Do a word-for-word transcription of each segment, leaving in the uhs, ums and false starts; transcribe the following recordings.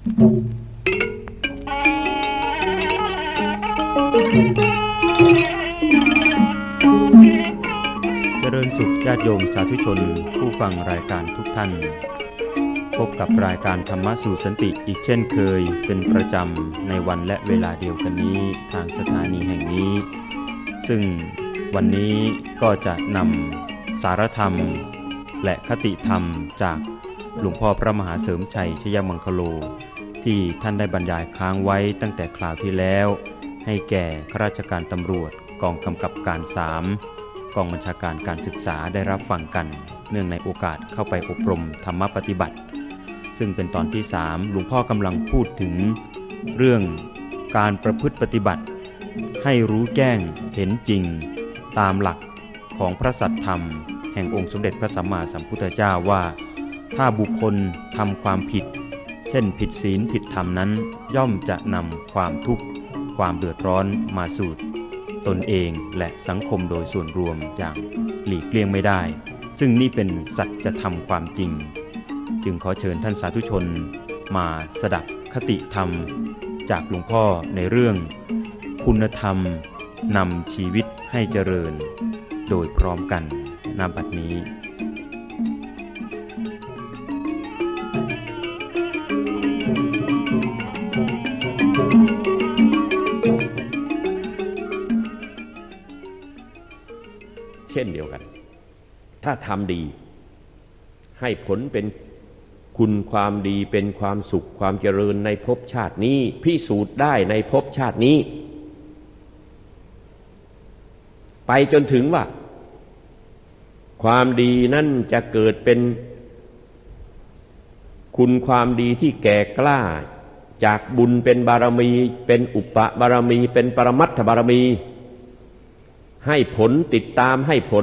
เจริญสุขญาติโยมสาธุชนผู้ฟังรายการทุกท่านพบกับรายการธรรมะสู่สันติอีกเช่นเคยเป็นประจำในวันและเวลาเดียวกันนี้ทางสถานีแห่งนี้ซึ่งวันนี้ก็จะนำสารธรรมและคติธรรมจากหลวงพ่อพระมหาเสริมชัยชยมังคโลที่ท่านได้บรรยายค้างไว้ตั้งแต่คราวที่แล้วให้แก่ข้าราชการตำรวจกองกำกับการสามกองบัญชาการการศึกษาได้รับฟังกันเนื่องในโอกาสเข้าไปอบรมธรรมปฏิบัติซึ่งเป็นตอนที่สามหลวงพ่อกำลังพูดถึงเรื่องการประพฤติปฏิบัติให้รู้แจ้งเห็นจริงตามหลักของพระสัทธรรมแห่งองค์สมเด็จพระสัมมาสัมพุทธเจ้าว่าถ้าบุคคลทำความผิดเช่นผิดศีลผิดธรรมนั้นย่อมจะนำความทุกข์ความเดือดร้อนมาสู่ตนเองและสังคมโดยส่วนรวมอย่างหลีกเลี่ยงไม่ได้ซึ่งนี่เป็นสัจธรรมความจริงจึงขอเชิญท่านสาธุชนมาสดับคติธรรมจากหลวงพ่อในเรื่องคุณธรรมนำชีวิตให้เจริญโดยพร้อมกันณ บัดนี้เช่นเดียวกันถ้าทำดีให้ผลเป็นคุณความดีเป็นความสุขความเจริญในภพชาตินี้พิสูจน์ได้ในภพชาตินี้ไปจนถึงว่าความดีนั่นจะเกิดเป็นคุณความดีที่แก่กล้าจากบุญเป็นบารมีเป็นอุปบารมีเป็นปรมัตถบารมีให้ผลติดตามให้ผล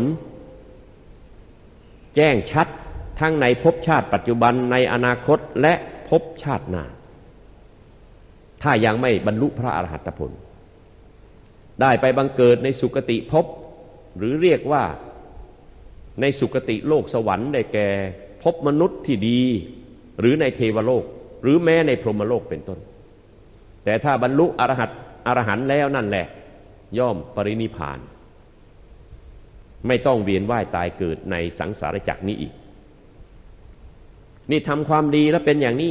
แจ้งชัดทั้งในภพชาติปัจจุบันในอนาคตและภพชาติหน้าถ้ายังไม่บรรลุพระอรหัตผลได้ไปบังเกิดในสุคติภพหรือเรียกว่าในสุคติโลกสวรรค์ได้แก่ภพมนุษย์ที่ดีหรือในเทวโลกหรือแม้ในพรหมโลกเป็นต้นแต่ถ้าบรรลุอรหัตอรหันต์แล้วนั่นแหละย่อมปรินิพพานไม่ต้องเวียนว่ายตายเกิดในสังสารวัฏนี้อีกนี่ทำความดีแล้วเป็นอย่างนี้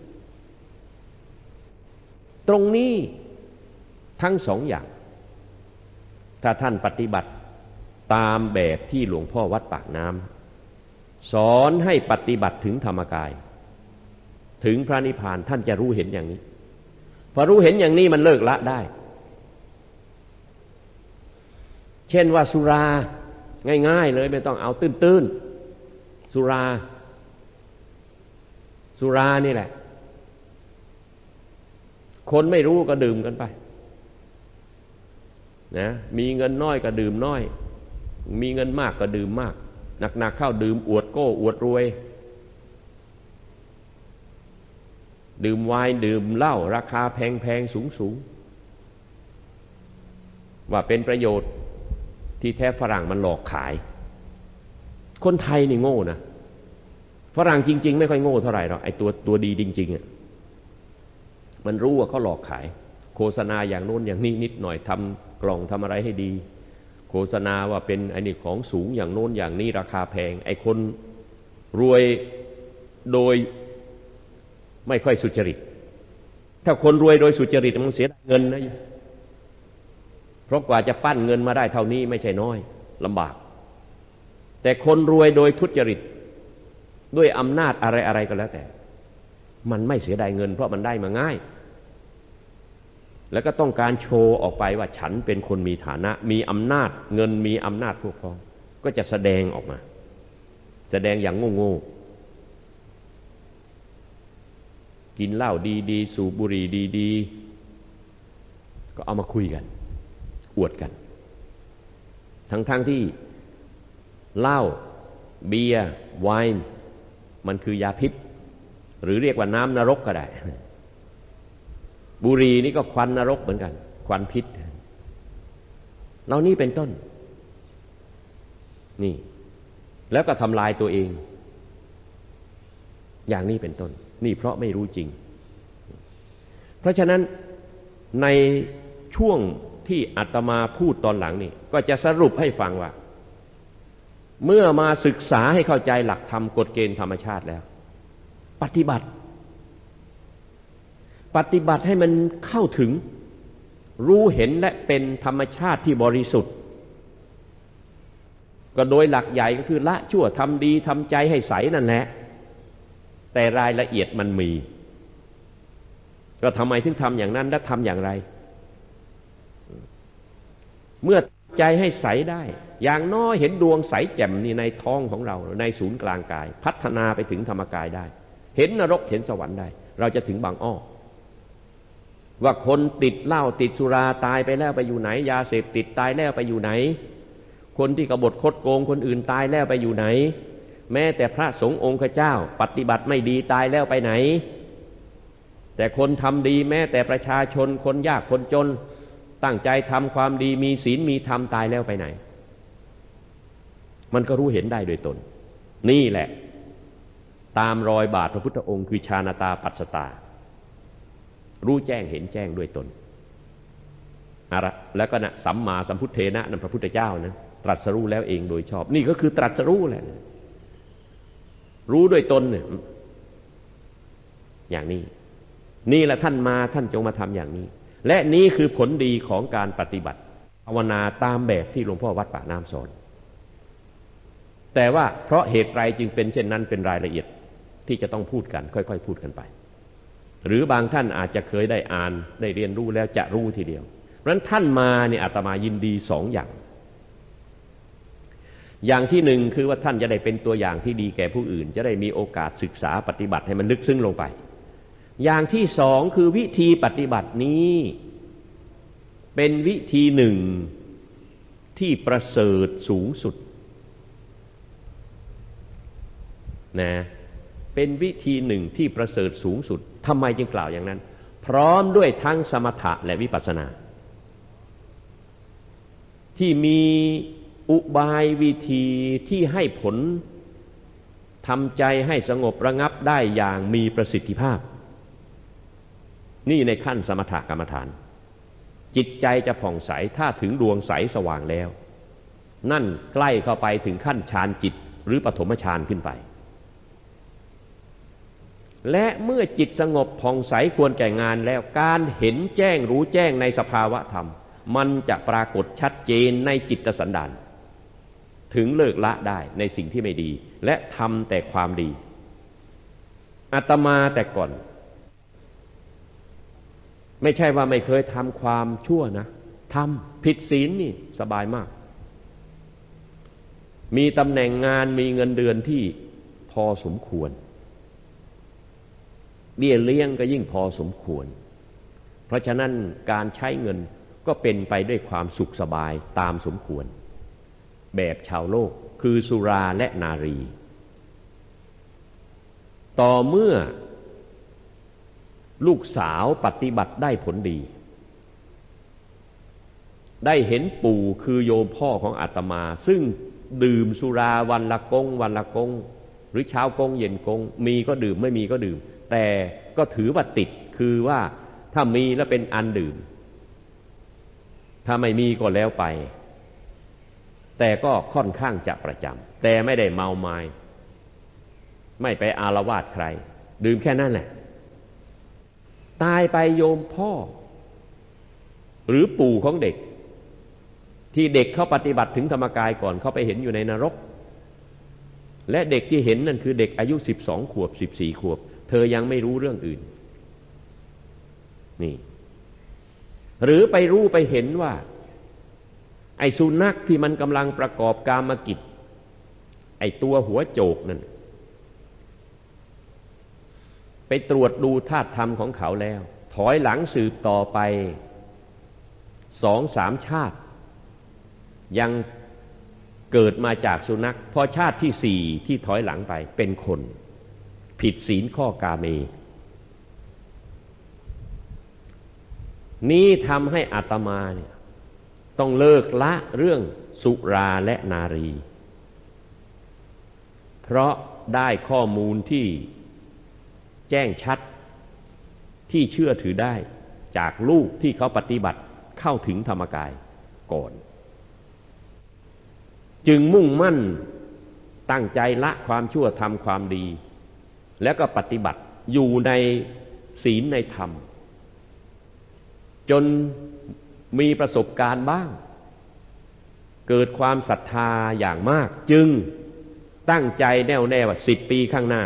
ตรงนี้ทั้งสองอย่างถ้าท่านปฏิบัติตามแบบที่หลวงพ่อวัดปากน้ำสอนให้ปฏิบัติถึงธรรมกายถึงพระนิพพานท่านจะรู้เห็นอย่างนี้พอรู้เห็นอย่างนี้มันเลิกละได้เช่นว่าสุราง่ายๆเลยไม่ต้องเอาตื้นๆสุราสุรานี่แหละคนไม่รู้ก็ดื่มกันไปนะมีเงินน้อยก็ดื่มน้อยมีเงินมากก็ดื่มมากหนักๆเข้าดื่มอวดโก้อวดรวยดื่มไวน์ดื่มเหล้าราคาแพงๆสูงๆว่าเป็นประโยชน์ที่แท้ฝรั่งมันหลอกขายคนไทยนี่โง่นะฝรั่งจริงๆไม่ค่อยโง่เท่าไหร่หรอกไอ้ตัวตัวดีจริงๆอ่ะมันรู้ว่าเขาหลอกขายโฆษณาอย่างโน้นอย่างนี้นิดหน่อยทำกล่องทำอะไรให้ดีโฆษณาว่าเป็นไอ้นี่ของสูงอย่างโน้นอย่างนี้ราคาแพงไอ้คนรวยโดยไม่ค่อยสุจริตถ้าคนรวยโดยสุจริตมันเสียเงินนะเพราะกว่าจะปั้นเงินมาได้เท่านี้ไม่ใช่น้อยลำบากแต่คนรวยโดยทุจริตด้วยอำนาจอะไรๆก็แล้วแต่มันไม่เสียดายเงินเพราะมันได้มาง่ายแล้วก็ต้องการโชว์ออกไปว่าฉันเป็นคนมีฐานะมีอำนาจเงินมีอำนาจพวกพ้องก็จะแสดงออกมาแสดงอย่างโง่ๆกินเหล้าดีๆสูบบุหรี่ดีๆก็เอามาคุยกันอวดกันทั้งๆที่เหล้าเบียร์ไวน์มันคือยาพิษหรือเรียกว่าน้ำนรกก็ได้บุหรี่นี่ก็ควันนรกเหมือนกันควันพิษเหล่านี้เป็นต้นนี่แล้วก็ทำลายตัวเองอย่างนี้เป็นต้นนี่เพราะไม่รู้จริงเพราะฉะนั้นในช่วงที่อาตมาพูดตอนหลังนี่ก็จะสรุปให้ฟังว่าเมื่อมาศึกษาให้เข้าใจหลักธรรมกฎเกณฑ์ธรรมชาติแล้วปฏิบัติปฏิบัติให้มันเข้าถึงรู้เห็นและเป็นธรรมชาติที่บริสุทธิ์ก็โดยหลักใหญ่ก็คือละชั่วทำดีทำใจให้ใสนั่นแหละแต่รายละเอียดมันมีก็ทำไมถึงทำอย่างนั้นและทำอย่างไรเมื่อใจให้ใสได้อย่างน้อยเห็นดวงใสแจ่มนี่ในท้องของเราในศูนย์กลางกายพัฒนาไปถึงธรรมกายได้เห็นนรกเห็นสวรรค์ได้เราจะถึงบางอ้อว่าคนติดเหล้าติดสุราตายไปแล้วไปอยู่ไหนยาเสพติดตายแล้วไปอยู่ไหนคนที่กบฏคดโกงคนอื่นตายแล้วไปอยู่ไหนแม้แต่พระสงฆ์องค์เจ้าปฏิบัติไม่ดีตายแล้วไปไหนแต่คนทำดีแม้แต่ประชาชนคนยากคนจนตั้งใจทำความดีมีศีลมีธรรมตายแล้วไปไหนมันก็รู้เห็นได้โดยตนนี่แหละตามรอยบาทพระพุทธองค์คือฌานตาปัสสตารู้แจ้งเห็นแจ้งด้วยตนอะไรแล้วก็นะสัมมาสัมพุทเทนะนั่นพระพุทธเจ้านะตรัสรู้แล้วเองโดยชอบนี่ก็คือตรัสรู้แหละรู้ด้วยตนเนี่ยอย่างนี้นี่แหละท่านมาท่านจงมาทำอย่างนี้และนี้คือผลดีของการปฏิบัติภาวนาตามแบบที่หลวงพ่อวัดปากน้ำสอนแต่ว่าเพราะเหตุไรจึงเป็นเช่นนั้นเป็นรายละเอียดที่จะต้องพูดกันค่อยๆพูดกันไปหรือบางท่านอาจจะเคยได้อ่านได้เรียนรู้แล้วจะรู้ทีเดียวเพราะฉะนั้นท่านมาเนี่ยอาตมายินดีสองอย่างอย่างที่หนึ่งคือว่าท่านจะได้เป็นตัวอย่างที่ดีแก่ผู้อื่นจะได้มีโอกาสศึกษาปฏิบัติให้มันลึกซึ้งลงไปอย่างที่สองคือวิธีปฏิบัตินี้เป็นวิธีหนึ่งที่ประเสริฐสูงสุดนะเป็นวิธีหนึ่งที่ประเสริฐสูงสุดทำไมจึงกล่าวอย่างนั้นพร้อมด้วยทั้งสมถะและวิปัสสนาที่มีอุบายวิธีที่ให้ผลทำใจให้สงบระงับได้อย่างมีประสิทธิภาพนี่ในขั้นสมถกรรมฐานจิตใจจะผ่องใสถ้าถึงดวงใสสว่างแล้วนั่นใกล้เข้าไปถึงขั้นฌานจิตหรือปฐมฌานขึ้นไปและเมื่อจิตสงบผ่องใสควรแก่งานแล้วการเห็นแจ้งรู้แจ้งในสภาวะธรรมมันจะปรากฏชัดเจนในจิตสันดานถึงเลิกละได้ในสิ่งที่ไม่ดีและทำแต่ความดีอาตมาแต่ก่อนไม่ใช่ว่าไม่เคยทำความชั่วนะทำผิดศีลนี่สบายมากมีตำแหน่งงานมีเงินเดือนที่พอสมควรเบี้ยเลี้ยงก็ยิ่งพอสมควรเพราะฉะนั้นการใช้เงินก็เป็นไปด้วยความสุขสบายตามสมควรแบบชาวโลกคือสุราและนารีต่อเมื่อลูกสาวปฏิบัติได้ผลดีได้เห็นปู่คือโยมพ่อของอาตมาซึ่งดื่มสุราวันละกงวันละกงหรือเช้ากงเย็นกงมีก็ดื่มไม่มีก็ดื่มแต่ก็ถือว่าติดคือว่าถ้ามีแล้วเป็นอันดื่มถ้าไม่มีก็แล้วไปแต่ก็ค่อนข้างจะประจำแต่ไม่ได้เมาไม้ไม่ไปอาละวาดใครดื่มแค่นั้นแหละตายไปโยมพ่อหรือปู่ของเด็กที่เด็กเขาปฏิบัติถึงธรรมกายก่อนเขาไปเห็นอยู่ในนรกและเด็กที่เห็นนั่นคือเด็กอายุสิบสองขวบสิบสี่ขวบเธอยังไม่รู้เรื่องอื่นนี่หรือไปรู้ไปเห็นว่าไอ้สุนัขที่มันกำลังประกอบกามกิจไอ้ตัวหัวโจกนั่นไปตรวจดูธาตุธรรมของเขาแล้วถอยหลังสืบต่อไปสองสามชาติยังเกิดมาจากสุนัขพอชาติที่สี่ที่ถอยหลังไปเป็นคนผิดศีลข้อกาเมนี้ทำให้อาตมาเนี่ยต้องเลิกละเรื่องสุราและนารีเพราะได้ข้อมูลที่แจ้งชัดที่เชื่อถือได้จากลูกที่เขาปฏิบัติเข้าถึงธรรมกายก่อนจึงมุ่งมั่นตั้งใจละความชั่วทำความดีแล้วก็ปฏิบัติอยู่ในศีลในธรรมจนมีประสบการณ์บ้างเกิดความศรัทธาอย่างมากจึงตั้งใจแน่วแน่ว่าสิบปีข้างหน้า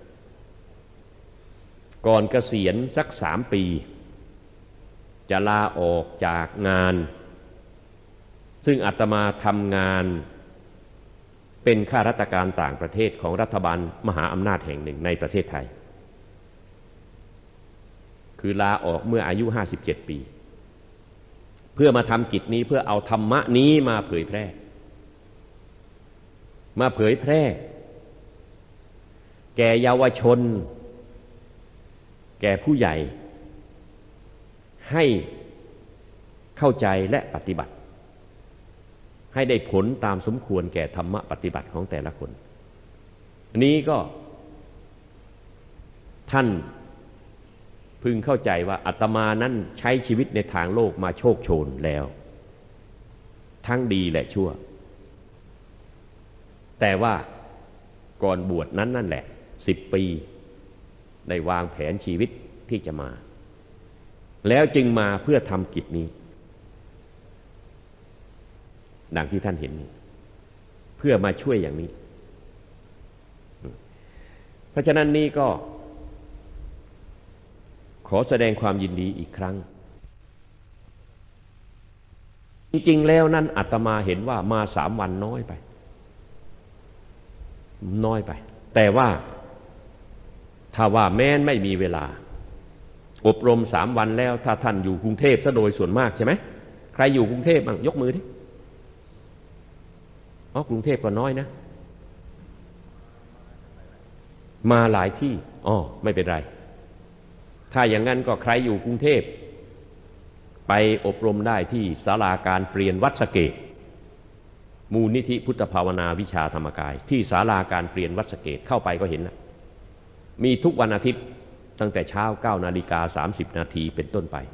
ก่อนเกษียณสักสามปีจะลาออกจากงานซึ่งอาตมาทำงานเป็นข้าราชการต่างประเทศของรัฐบาลมหาอำนาจแห่งหนึ่งในประเทศไทยคือลาออกเมื่ออายุห้าสิบเจ็ดปีเพื่อมาทำกิจนี้เพื่อเอาธรรมะนี้มาเผยแพร่มาเผยแพร่แก่เยาวชนแก่ผู้ใหญ่ให้เข้าใจและปฏิบัติให้ได้ผลตามสมควรแก่ธรรมะปฏิบัติของแต่ละคนอันนี้ก็ท่านพึงเข้าใจว่าอาตมานั้นใช้ชีวิตในทางโลกมาโชคโชนแล้วทั้งดีและชั่วแต่ว่าก่อนบวชนั้นนั่นแหละสิบปีได้วางแผนชีวิตที่จะมาแล้วจึงมาเพื่อทำกิจนี้ดังที่ท่านเห็นนี้เพื่อมาช่วยอย่างนี้เพราะฉะนั้นนี่ก็ขอแสดงความยินดีอีกครั้งจริงๆแล้วนั้นอาตมาเห็นว่ามาสามวันน้อยไปน้อยไปแต่ว่าถ้าว่าแม้นไม่มีเวลาอบรมสามวันแล้วถ้าท่านอยู่กรุงเทพซะโดยส่วนมากใช่ไหมใครอยู่กรุงเทพบ้างยกมือดิอ๋อกรุงเทพก็น้อยนะมาหลายที่อ๋อไม่เป็นไรถ้าอย่างนั้นก็ใครอยู่กรุงเทพไปอบรมได้ที่ศาลาการเปลี่ยนวัดสะเกษมูลนิธิพุทธภาวนาวิชาธรรมกายที่ศาลาการเปลี่ยนวัดสะเกษเข้าไปก็เห็นแล้วมีทุกวันอาทิตย์ตั้งแต่เช้าเก้านาฬิกาสามสิบนาทีเป็นต้นไป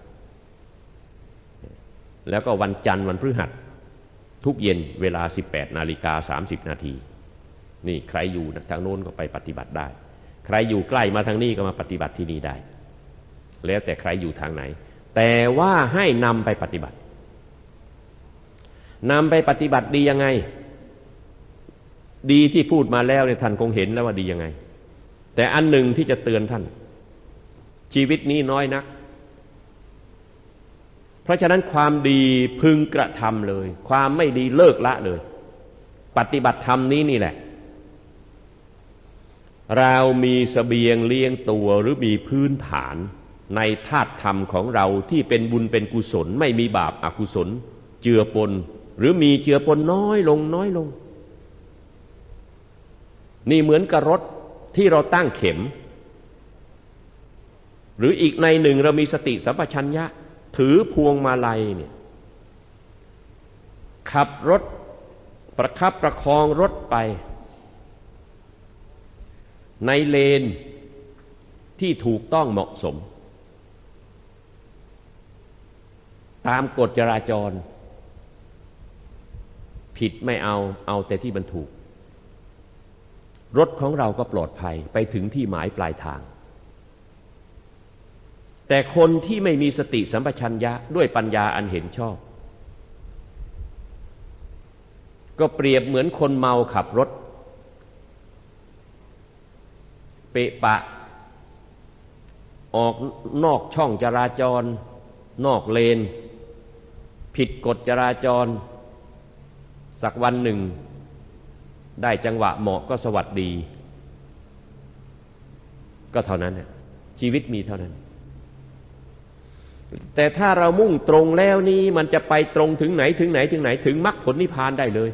แล้วก็วันจันทร์วันพฤหัสทุกเย็นเวลาสิบแปดนาฬิกาสามสิบนาทีนี่ใครอยู่ทางโน้นก็ไปปฏิบัติได้ใครอยู่ใกล้มาทางนี้ก็มาปฏิบัติที่นี่ได้แล้วแต่ใครอยู่ทางไหนแต่ว่าให้นำไปปฏิบัตินำไปปฏิบัติดียังไงดีที่พูดมาแล้วเนี่ยท่านคงเห็นแล้วว่าดียังไงแต่อันหนึ่งที่จะเตือนท่านชีวิตนี้น้อยนักเพราะฉะนั้นความดีพึงกระทำเลยความไม่ดีเลิกละเลยปฏิบัติธรรมนี้นี่แหละเรามีเสบียงเลี้ยงตัวหรือมีพื้นฐานในธาตุธรรมของเราที่เป็นบุญเป็นกุศลไม่มีบาปอกุศลเจือปนหรือมีเจือปนน้อยลงน้อยลงนี่เหมือนกับรถที่เราตั้งเข็มหรืออีกในหนึ่งเรามีสติสัมปชัญญะถือพวงมาลัยเนี่ยขับรถประคับประคองรถไปในเลนที่ถูกต้องเหมาะสมตามกฎจราจรผิดไม่เอาเอาแต่ที่มันถูกรถของเราก็ปลอดภัยไปถึงที่หมายปลายทางแต่คนที่ไม่มีสติสัมปชัญญะด้วยปัญญาอันเห็นชอบก็เปรียบเหมือนคนเมาขับรถเปะปะออกนอกช่องจราจรนอกเลนผิดกฎจราจรสักวันหนึ่งได้จังหวะเหมาะก็สวัสดีก็เท่านั้นชีวิตมีเท่านั้นแต่ถ้าเรามุ่งตรงแล้วนี้มันจะไปตรงถึงไหนถึงไหนถึงไหนถึงมรรคผลนิพพานได้เลย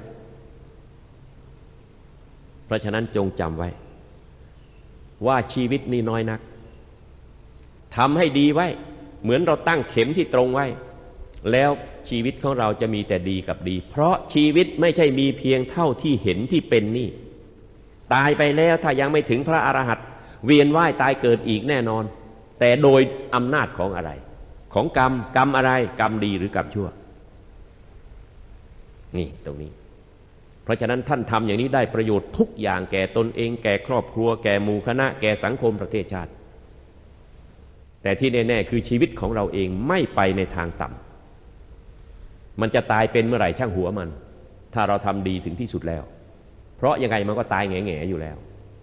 เพราะฉะนั้นจงจำไว้ว่าชีวิตนี้น้อยนักทำให้ดีไว้เหมือนเราตั้งเข็มที่ตรงไว้แล้วชีวิตของเราจะมีแต่ดีกับดีเพราะชีวิตไม่ใช่มีเพียงเท่าที่เห็นที่เป็นนี่ตายไปแล้วถ้ายังไม่ถึงพระอรหันต์เวียนว่ายตายเกิดอีกแน่นอนแต่โดยอำนาจของอะไรของกรรมกรรมอะไรกรรมดีหรือกรรมชั่วนี่ตรงนี้เพราะฉะนั้นท่านทำอย่างนี้ได้ประโยชน์ทุกอย่างแก่ตนเองแก่ครอบครัวแก่หมู่คณะแก่สังคมประเทศชาติแต่ที่แน่ๆคือชีวิตของเราเองไม่ไปในทางต่ำมันจะตายเป็นเมื่อไหร่ช่างหัวมันถ้าเราทำดีถึงที่สุดแล้วเพราะยังไงมันก็ตายแง่ๆอยู่แล้ว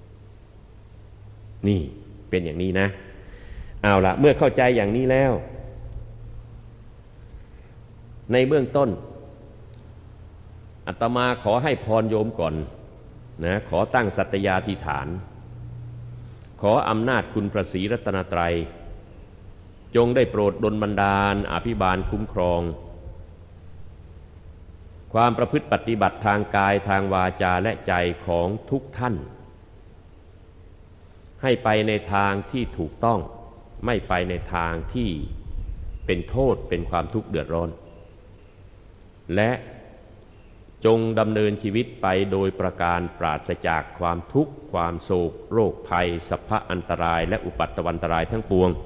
นี่เป็นอย่างนี้นะเอาละเมื่อเข้าใจอย่างนี้แล้วในเบื้องต้นอาตมาขอให้พรโยมก่อนนะขอตั้งสัตยาธิษฐานขออำนาจคุณพระศรีรัตนตรัยจงได้โปรดดลบันดาลอภิบาลคุ้มครองความประพฤติปฏิบัติทางกายทางวาจาและใจของทุกท่านให้ไปในทางที่ถูกต้องไม่ไปในทางที่เป็นโทษเป็นความทุกข์เดือดร้อนและจงดำเนินชีวิตไปโดยประการปราศจากความทุกข์ความโศกโรคภัยสัพพะอันตรายและอุปัตตวันตรายทั้งปวง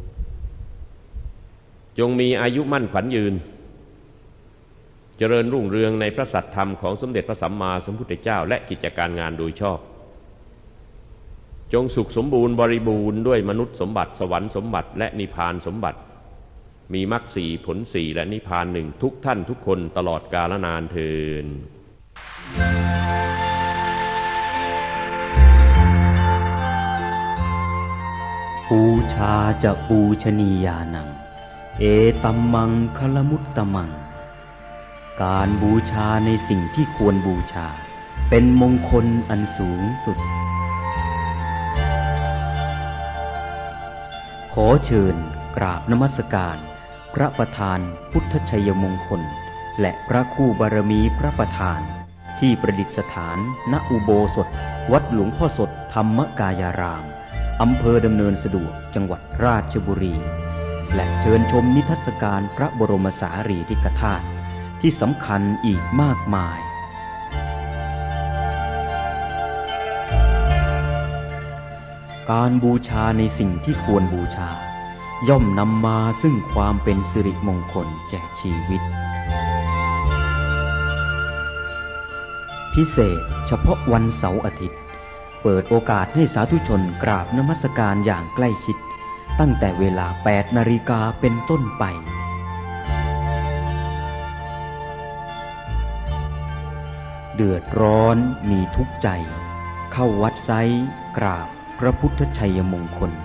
จงมีอายุมั่นขวัญยืนเจริญรุ่งเรืองในพระสัทธรรมของสมเด็จพระสัมมาสัมพุทธเจ้าและกิจการงานโดยชอบจงสุขสมบูรณ์บริบูรณ์ด้วยมนุษย์สมบัติสวรรค์สมบัติและนิพพานสมบัติมีมรรคสี่ผลสี่และนิพพานหนึ่งทุกท่านทุกคนตลอดกาลนานเทอญปูชาจะปูชนียานังเอตัมมังคลมุตตมังการบูชาในสิ่งที่ควรบูชาเป็นมงคลอันสูงสุดขอเชิญกราบนมัสการพระประธานพุทธชัยมงคลและพระคู่บารมีพระประธานที่ประดิษฐานณอุโบสถวัดหลวงพ่อสดธรรมกายารามอำเภอดำเนินสะดวกจังหวัดราชบุรีและเชิญชมนิทรรศการพระบรมสารีริกธาตุที่สำคัญอีกมากมายการบูชาในสิ่งที่ควรบูชาย่อมนำมาซึ่งความเป็นสิริมงคลแก่ชีวิตพิเศษเฉพาะวันเสาร์อาทิตย์เปิดโอกาสให้สาธุชนกราบนมัสการอย่างใกล้ชิดตั้งแต่เวลา แปดนาฬิกาเป็นต้นไปเดือดร้อนมีทุกข์ใจเข้าวัดไซกราบพระพุทธชัยมงคล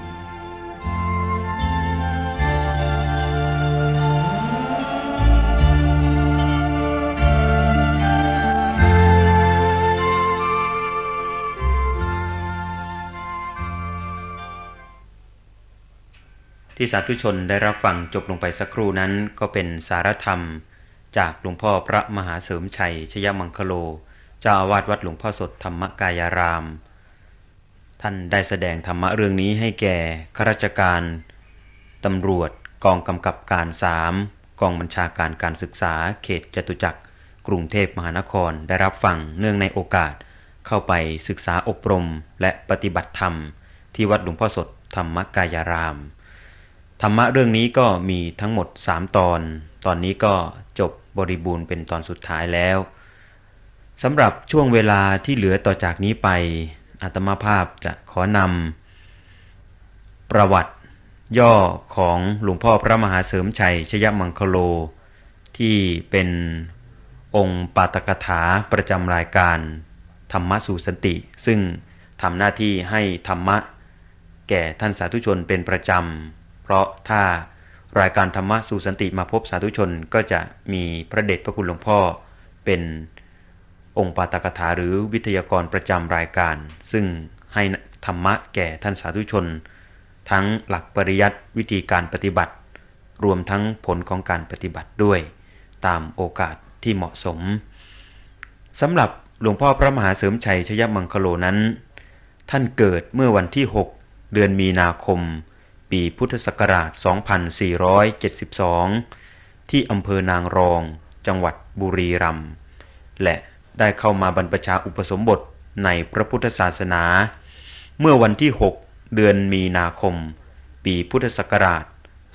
ที่สาธุชนได้รับฟังจบลงไปสักครู่นั้นก็เป็นสารธรรมจากหลวงพ่อพระมหาเสริมชัยชยมังคโลเจ้าอาวาสวัดหลวงพ่อสดธรรมกายารามท่านได้แสดงธรรมะเรื่องนี้ให้แก่ข้าราชการตำรวจกองกำกับการสามกองบัญชาการการศึกษาเขตจตุจักรกรุงเทพมหานครได้รับฟังเนื่องในโอกาสเข้าไปศึกษาอบรมและปฏิบัติธรรมที่วัดหลวงพ่อสดธรรมกายารามธรรมะเรื่องนี้ก็มีทั้งหมดสามตอนตอนนี้ก็จบบริบูรณ์เป็นตอนสุดท้ายแล้วสำหรับช่วงเวลาที่เหลือต่อจากนี้ไปอาตมาภาพจะขอนำประวัติย่อของหลวงพ่อพระมหาเสริมชัยชยมังคโลที่เป็นองค์ปาฐกถาประจำรายการธรรมะสู่สันติซึ่งทำหน้าที่ให้ธรรมะแก่ท่านสาธุชนเป็นประจำเพราะถ้ารายการธรรมะสู่สันติมาพบสาธุชนก็จะมีพระเดชพระคุณหลวงพ่อเป็นองค์ปาฐกถาหรือวิทยากรประจำรายการซึ่งให้ธรรมะแก่ท่านสาธุชนทั้งหลักปริยัติวิธีการปฏิบัติรวมทั้งผลของการปฏิบัติด้วยตามโอกาสที่เหมาะสมสำหรับหลวงพ่อพระมหาเสริมชัยชยมังคโลนั้นท่านเกิดเมื่อวันที่หกเดือนมีนาคมปีพุทธศักราชสองพันสี่ร้อยเจ็ดสิบสองที่อำเภอนางรองจังหวัดบุรีรัมย์และได้เข้ามาบรรพชาอุปสมบทในพระพุทธศาสนาเมื่อวันที่หกเดือนมีนาคมปีพุทธศักราช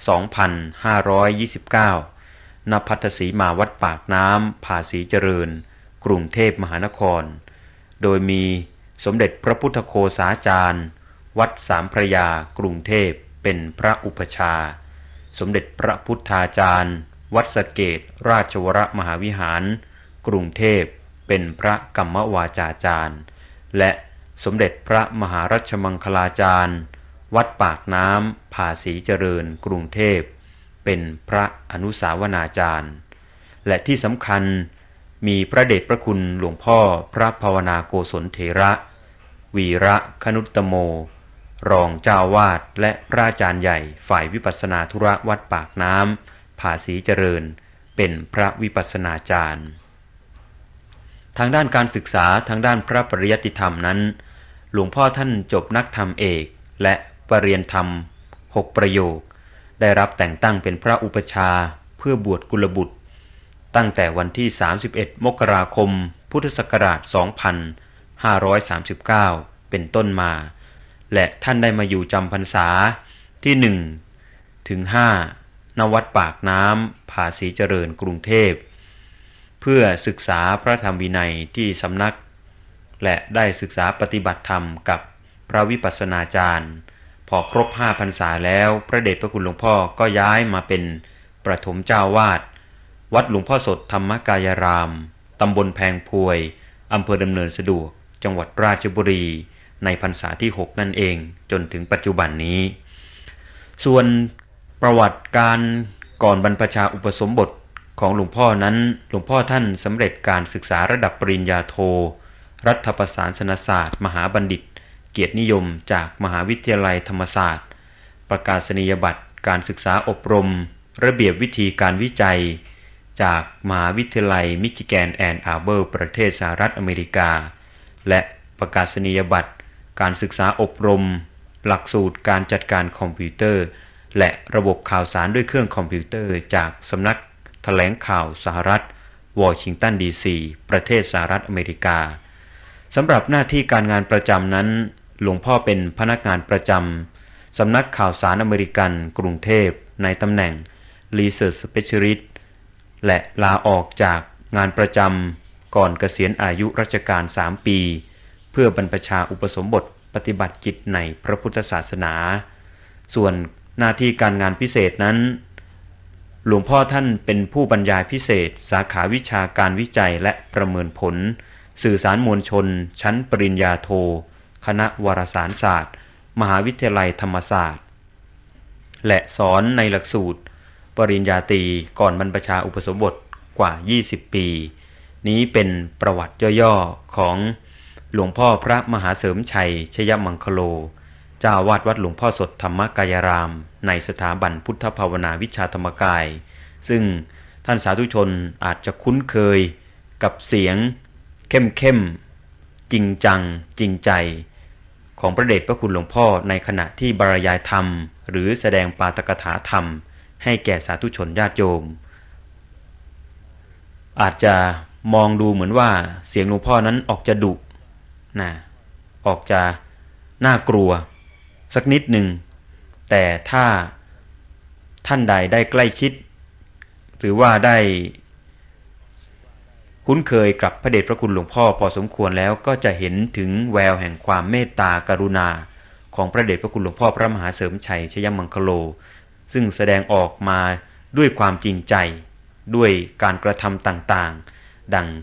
สองพันห้าร้อยยี่สิบเก้า ณ ภัทรสีมาวัดปากน้ำ ภาษีเจริญ กรุงเทพมหานคร โดยมีสมเด็จพระพุทธโฆษาจารย์ วัดสามพระยากรุงเทพเป็นพระอุปชาสมเด็จพระพุทธาจารย์วัดสะเกษราชวรมหาวิหารกรุงเทพเป็นพระกัมมวาจาจารย์และสมเด็จพระมหารัชมังคลาจารย์วัดปากน้ำ ภาษีเจริญกรุงเทพเป็นพระอนุสาวนาจารย์และที่สำคัญมีพระเดชพระคุณหลวงพ่อพระภาวนาโกศลเถระวีระคนุตตโมรองเจ้าวาดและพระอาจารย์ใหญ่ฝ่ายวิปัสสนาธุระวัดปากน้ำ ภาษีเจริญเป็นพระวิปัสสนาจารย์ทางด้านการศึกษาทางด้านพระปริยัติธรรมนั้นหลวงพ่อท่านจบนักธรรมเอกและปรริญญาธรรมหกประโยคได้รับแต่งตั้งเป็นพระอุปชาเพื่อบวชกุลบุตรตั้งแต่วันที่สามสิบเอ็ดมกราคมพุทธศักราชสองพันห้าร้อยสามสิบเก้าเป็นต้นมาและท่านได้มาอยู่จำพรรษาที่หนึ่งถึงห้าณวัดปากน้ำ ภาษีเจริญกรุงเทพเพื่อศึกษาพระธรรมวินัยที่สำนักและได้ศึกษาปฏิบัติธรรมกับพระวิปัสสนาจารย์พอครบห้าพรรษาแล้วพระเดชพระคุณหลวงพ่อก็ย้ายมาเป็นประถมเจ้าวาดวัดหลวงพ่อสดธรรมกายรามตำบลแพงพวยอำเภอดำเนินสะดวกจังหวัดราชบุรีในพรรษาที่หกนั่นเองจนถึงปัจจุบันนี้ส่วนประวัติการก่อนบรรพชาอุปสมบทของหลวงพ่อนั้นหลวงพ่อท่านสำเร็จการศึกษาระดับปริญญาโทรัฐประศาสนศาสตร์มหาบัณฑิตเกียรตินิยมจากมหาวิทยาลัยธรรมศาสตร์ประกาศนียบัตรการศึกษาอบรมระเบียบวิธีการวิจัยจากมหาวิทยาลัยมิชิแกนแอนด์อาร์เบอร์ประเทศสหรัฐอเมริกาและประกาศนียบัตรการศึกษาอบรมหลักสูตรการจัดการคอมพิวเตอร์และระบบข่าวสารด้วยเครื่องคอมพิวเตอร์จากสำนักแถลงข่าวสหรัฐวอชิงตันดีซีประเทศสหรัฐอเมริกาสำหรับหน้าที่การงานประจำนั้นหลวงพ่อเป็นพนักงานประจำสำนักข่าวสารอเมริกันกรุงเทพในตำแหน่ง Research Specialist และลาออกจากงานประจำก่อนเกษียณอายุราชการสามปีเพื่อบรรพชาอุปสมบทปฏิบัติกิจในพระพุทธศาสนาส่วนหน้าที่การงานพิเศษนั้นหลวงพ่อท่านเป็นผู้บรรยายพิเศษสาขาวิชาการวิจัยและประเมินผลสื่อสารมวลชนชั้นปริญญาโทคณะวารสารศาสตร์มหาวิทยาลัยธรรมศาสตร์และสอนในหลักสูตรปริญญาตรีก่อนบรรพชาอุปสมบทกว่ายี่สิบปีนี้เป็นประวัติย่อๆของหลวงพ่อพระมหาเสริมชัยชยมังคโลเจ้าวาดวัดหลวงพ่อสดธรรมกายรามในสถาบันพุทธภาวนาวิชาธรรมกายซึ่งท่านสาธุชนอาจจะคุ้นเคยกับเสียงเข้มๆจริงจังจริงใจของพระเดชพระคุณหลวงพ่อในขณะที่บรรยายธรรมหรือแสดงปาฐกถาธรรมให้แก่สาธุชนญาติโยมอาจจะมองดูเหมือนว่าเสียงหลวงพ่อนั้นออกจะดุนะออกจะน่ากลัวสักนิดหนึ่งแต่ถ้าท่านใดได้ใกล้ชิดหรือว่าได้คุ้นเคยกับพระเดชพระคุณหลวงพ่อพอสมควรแล้วก็จะเห็นถึงแววแห่งความเมตตากรุณาของพระเดชพระคุณหลวงพ่อพระมหาเสริมชัยชยมังคโลซึ่งแสดงออกมาด้วยความจริงใจด้วยการกระทำต่างๆดัง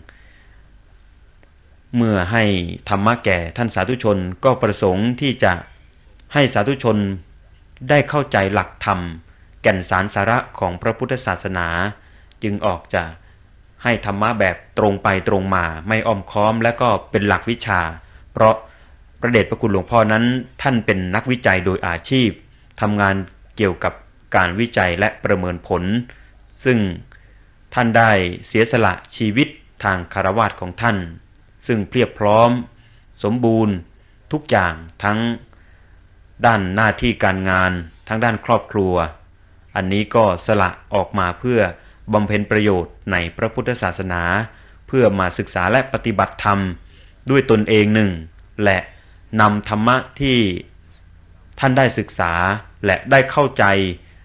เมื่อให้ธรรมะแก่ท่านสาธุชนก็ประสงค์ที่จะให้สาธุชนได้เข้าใจหลักธรรมแก่นสารสาระของพระพุทธศาสนาจึงออกจะให้ธรรมะแบบตรงไปตรงมาไม่อ้อมค้อมและก็เป็นหลักวิชาเพราะพระเดชพระคุณหลวงพ่อนั้นท่านเป็นนักวิจัยโดยอาชีพทำงานเกี่ยวกับการวิจัยและประเมินผลซึ่งท่านได้เสียสละชีวิตทางคฤหัสถ์ของท่านซึ่งเพียบพร้อมสมบูรณ์ทุกอย่างทั้งด้านหน้าที่การงานทั้งด้านครอบครัวอันนี้ก็สละออกมาเพื่อบำเพ็ญประโยชน์ในพระพุทธศาสนาเพื่อมาศึกษาและปฏิบัติธรรมด้วยตนเองหนึ่งและนำธรรมะที่ท่านได้ศึกษาและได้เข้าใจ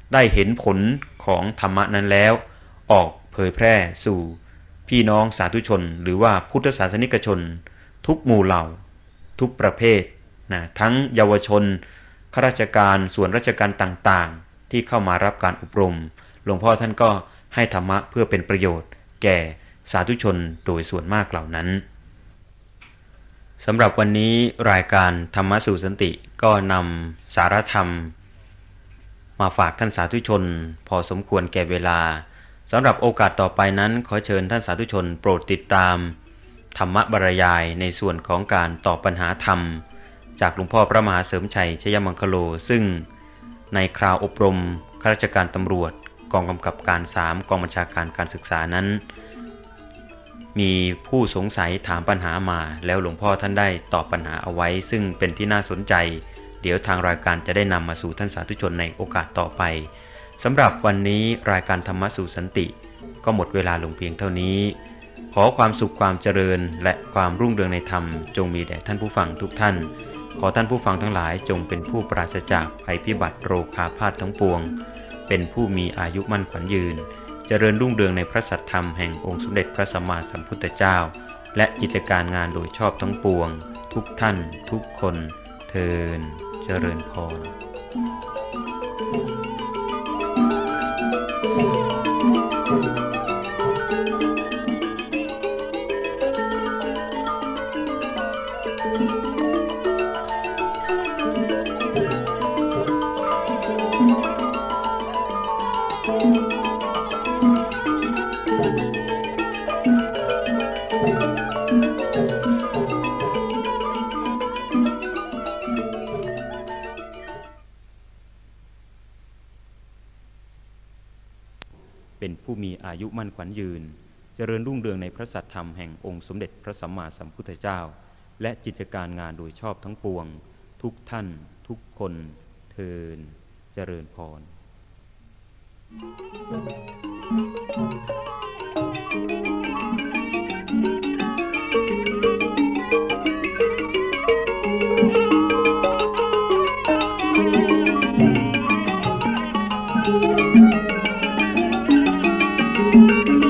ได้เห็นผลของธรรมะนั้นแล้วออกเผยแพร่สู่พี่น้องสาธุชนหรือว่าพุทธศาสนิกชนทุกหมู่เหล่าทุกประเภทนะทั้งเยาวชนข้าราชการส่วนราชการต่างๆที่เข้ามารับการอบรมหลวงพ่อท่านก็ให้ธรรมะเพื่อเป็นประโยชน์แก่สาธุชนโดยส่วนมากเหล่านั้นสำหรับวันนี้รายการธรรมะสู่สันติก็นำสารธรรมมาฝากท่านสาธุชนพอสมควรแก่เวลาสำหรับโอกาสต่อไปนั้นขอเชิญท่านสาธุชนโปรดติดตามธรรมบรรยายในส่วนของการตอบปัญหาธรรมจากหลวงพ่อพระมหาเสริมชัยชยมังคโลซึ่งในคราวอบรมข้าราชการตำรวจกองกำกับการสามกองบัญชาการการศึกษานั้นมีผู้สงสัยถามปัญหามาแล้วหลวงพ่อท่านได้ตอบปัญหาเอาไว้ซึ่งเป็นที่น่าสนใจเดี๋ยวทางรายการจะได้นำมาสู่ท่านสาธุชนในโอกาสต่อไปสำหรับวันนี้รายการธรรมะสู่สันติก็หมดเวลาลงเพียงเท่านี้ขอความสุขความเจริญและความรุ่งเรืองในธรรมจงมีแด่ท่านผู้ฟังทุกท่านขอท่านผู้ฟังทั้งหลายจงเป็นผู้ปราศจากภัยพิบัติโรคาพาธทั้งปวงเป็นผู้มีอายุมั่นขวัญยืนเจริญรุ่งเรืองในพระสัทธรรมแห่งองค์สมเด็จพระสัมมาสัมพุทธเจ้าและกิจการงานโดยชอบทั้งปวงทุกท่านทุกคนเทอญเจริญพรเป็นผู้มีอายุมั่นขวัญยืนเจริญรุ่งเรืองในพระสัทธรรมแห่งองค์สมเด็จพระสัมมาสัมพุทธเจ้าและกิจการงานโดยชอบทั้งปวงทุกท่านทุกคนเทอญเจริญพร Thank you.